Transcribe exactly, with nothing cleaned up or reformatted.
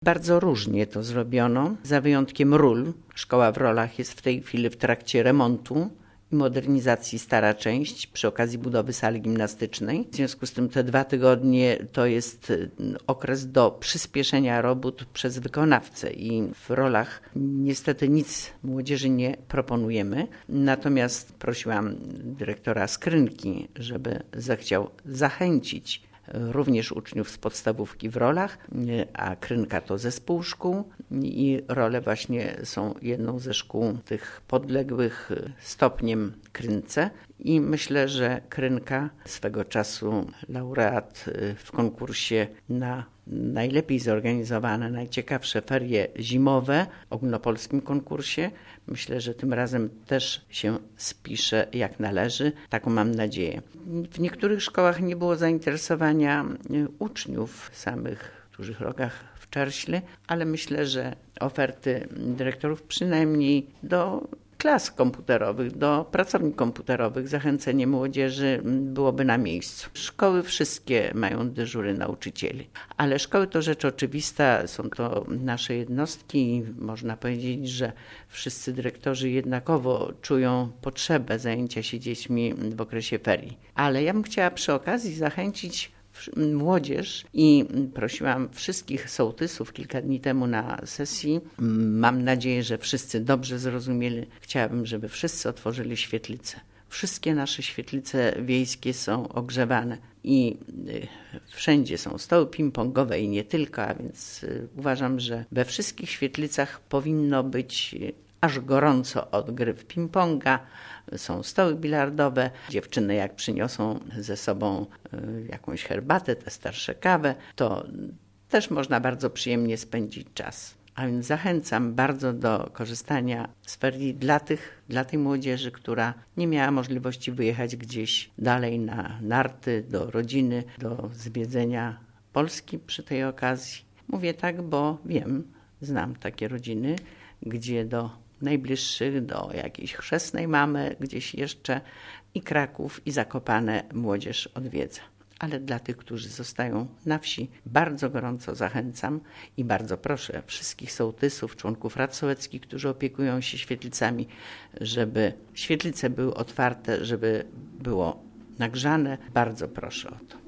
Bardzo różnie to zrobiono, za wyjątkiem ról. Szkoła w Rolach jest w tej chwili w trakcie remontu i modernizacji, stara część, przy okazji budowy sali gimnastycznej. W związku z tym te dwa tygodnie to jest okres do przyspieszenia robót przez wykonawcę i w Rolach niestety nic młodzieży nie proponujemy. Natomiast prosiłam dyrektora Skrynki, żeby zechciał zachęcić również uczniów z podstawówki w Rolach, a Krynka to zespół szkół i Role właśnie są jedną ze szkół tych podległych stopniem Krynce i myślę, że Krynka, swego czasu laureat w konkursie na najlepiej zorganizowane, najciekawsze ferie zimowe w ogólnopolskim konkursie. Myślę, że tym razem też się spisze jak należy. Taką mam nadzieję. W niektórych szkołach nie było zainteresowania uczniów samych w Dużych Rogach, w Czerśle, ale myślę, że oferty dyrektorów przynajmniej do klas komputerowych, do pracowni komputerowych, zachęcenie młodzieży byłoby na miejscu. Szkoły wszystkie mają dyżury nauczycieli, ale szkoły to rzecz oczywista, są to nasze jednostki i można powiedzieć, że wszyscy dyrektorzy jednakowo czują potrzebę zajęcia się dziećmi w okresie ferii. Ale ja bym chciała przy okazji zachęcić młodzież i prosiłam wszystkich sołtysów kilka dni temu na sesji. Mam nadzieję, że wszyscy dobrze zrozumieli. Chciałabym, żeby wszyscy otworzyli świetlice. Wszystkie nasze świetlice wiejskie są ogrzewane i wszędzie są stoły ping-pongowe i nie tylko, a więc uważam, że we wszystkich świetlicach powinno być aż gorąco od gry w ping-ponga. Są stoły bilardowe. Dziewczyny jak przyniosą ze sobą jakąś herbatę, te starsze kawę, to też można bardzo przyjemnie spędzić czas. A więc zachęcam bardzo do korzystania z ferii dla tych, dla tej młodzieży, która nie miała możliwości wyjechać gdzieś dalej na narty, do rodziny, do zwiedzenia Polski przy tej okazji. Mówię tak, bo wiem, znam takie rodziny, gdzie do najbliższych, do jakiejś chrzestnej mamy, gdzieś jeszcze i Kraków, i Zakopane młodzież odwiedza. Ale dla tych, którzy zostają na wsi, bardzo gorąco zachęcam i bardzo proszę wszystkich sołtysów, członków rad sołeckich, którzy opiekują się świetlicami, żeby świetlice były otwarte, żeby było nagrzane. Bardzo proszę o to.